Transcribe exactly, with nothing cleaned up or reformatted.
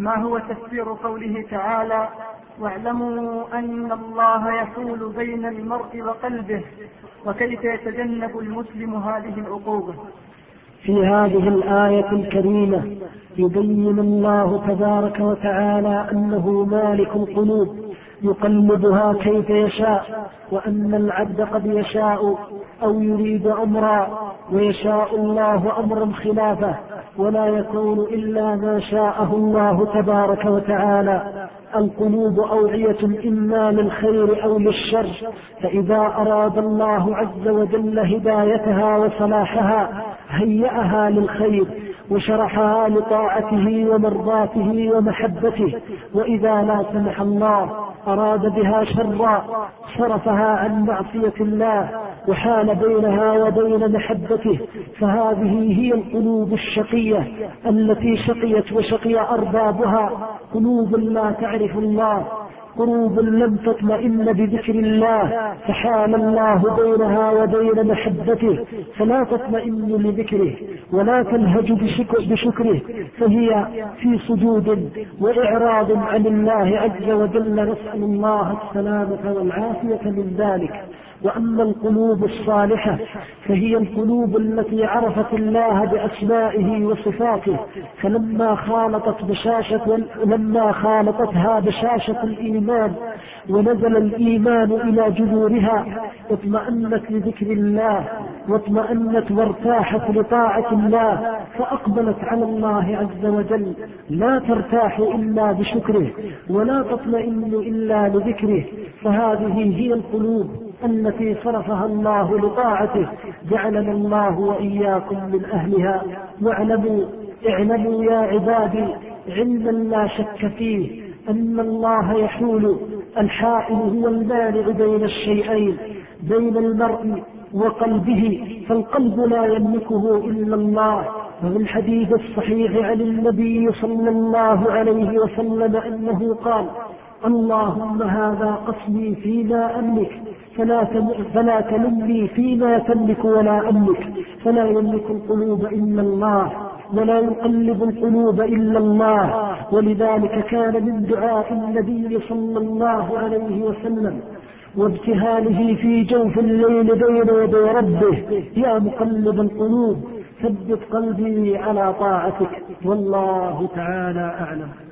ما هو تفسير قوله تعالى: واعلموا أن الله يحول بين المرء وقلبه، وكيف يتجنب المسلم هذه العقوبة؟ في هذه الآية الكريمة يبين الله تبارك وتعالى أنه مالك القلوب يقلبها كيف يشاء، وأن العبد قد يشاء أو يريد أمرا ويشاء الله أمرا خلافه، ولا يكون إلا ما شاءه الله تبارك وتعالى. القلوب أوعية إما للخير أو للشر، فإذا أراد الله عز وجل هدايتها وصلاحها هيأها للخير وشرحها لطاعته ومرضاته ومحبته، وإذا لا سمح الله أراد بها شرا صرفها عن معصية الله وحال بينها وبين محبته. فهذه هي القلوب الشقية التي شقيت وشقي أربابها، قلوب لا تعرف الله، قلوب لم تطمئن بذكر الله فحال الله بينها وبين محبته، فلا تطمئن لذكره ولا تنهج بشكره، فهي في سجود وإعراض عن الله عز وجل، نسأل الله السلامة والعافية من ذلك. وأما القلوب الصالحة فهي القلوب التي عرفت الله بأسمائه وصفاته، فلما خالطت بشاشة لما خالطتها بشاشة الإيمان ونزل الإيمان إلى جذورها اطمأنت لذكر الله واطمأنت وارتاحت لطاعة الله، فأقبلت على الله عز وجل، لا ترتاح إلا بشكره ولا تطمئن إلا لذكره. فهذه هي القلوب التي صرفها الله لطاعته، جعلنا الله وإياكم من أهلها. واعلموا اعلموا يا عبادي علما لا شك فيه أن الله يحول، الحائل هو المانع بين الشيئين، بين المرء وقلبه، فالقلب لا يملكه إلا الله. وفي الحديث الصحيح عن النبي صلى الله عليه وسلم أنه قال: اللهم هذا قسمي فيما أملك فلا, فلا تلمني فيما تملك ولا أملك. فلا يملك القلوب إلا الله ولا يقلب القلوب إلا الله. ولذلك كان من دعاء النبي صلى الله عليه وسلم وابتهاله في جوف الليل بين يدي ربه: يا مقلب القلوب ثبت قلبي على طاعتك. والله تعالى أعلم.